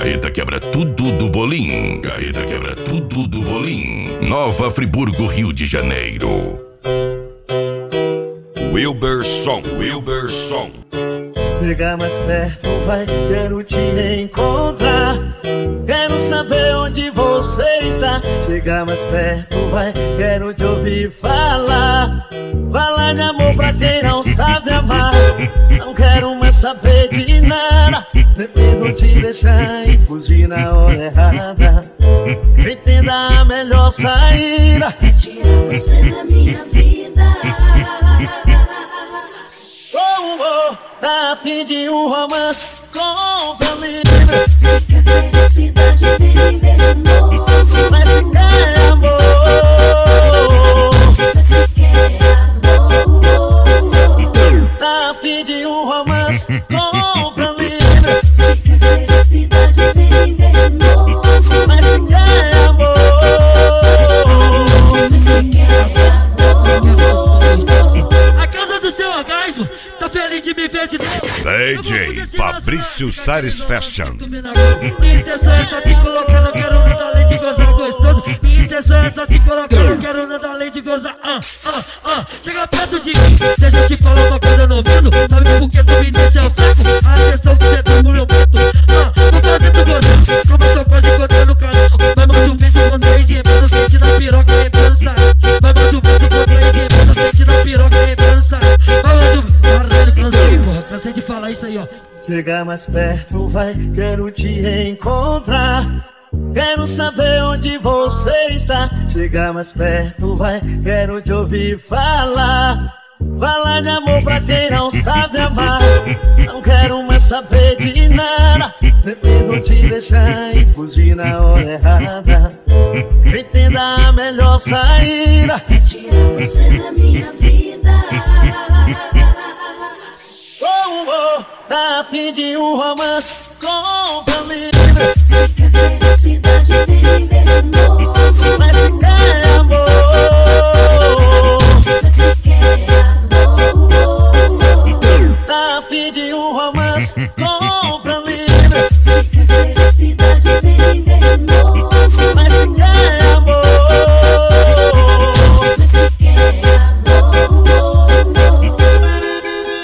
Carreta quebra tudo do Bolim. Carreta quebra tudo do Bolim. Nova Friburgo, Rio de Janeiro. Wilberson. Chega mais perto, vai, quero te encontrar. Quero saber onde você está. Chega mais perto, vai, quero te ouvir falar. Falar de amor pra quem não sabe amar. Não quero mais saber de nada. Depois vou te deixar e fugir na hora errada. Entenda a melhor saída. Tirar você da minha vida. Tá a fim de um romance com família. Se quer felicidade, vem viver de novo. Mas se quer amor, Mas se quer amor. tá a fim de um romance com família. Se quer felicidade, vem viver de novo. Mas se quer amor, Mas se quer amor. A causa do seu orgasmo, tá feliz de me ver de novo? DJ Fabrício Sares Fashion. Minha intenção é só te colocar, não quero nada além de gozar gostoso. Minha intenção é só te colocar, não quero nada além de gozar. Chega perto de mim, deixa eu te falar uma coisa no ouvido. Sabe por que tu me deixa fraco? A atenção que cê dá pro meu peito. Tô fazendo gozar, começou quase encontrando o canal. Vai mande um beijo com 3 gemendo, sente na piroca e entrando sai. Vai mande um beijo com 3 gemendo, sente na piroca e entrando sai. Vai mande um... Caralho, cansei, porra, cansei de falar isso aí, ó. chega mais perto, vai, quero te encontrar. Quero saber onde você está. Chega mais perto, vai, quero te ouvir falar. Falar de amor pra quem não sabe amar. Não quero mais saber de nada. Depois vou te deixar e fugir na hora errada. Entenda a melhor saída. Tirar você da minha vida. Tá a fim de um romance com família. Se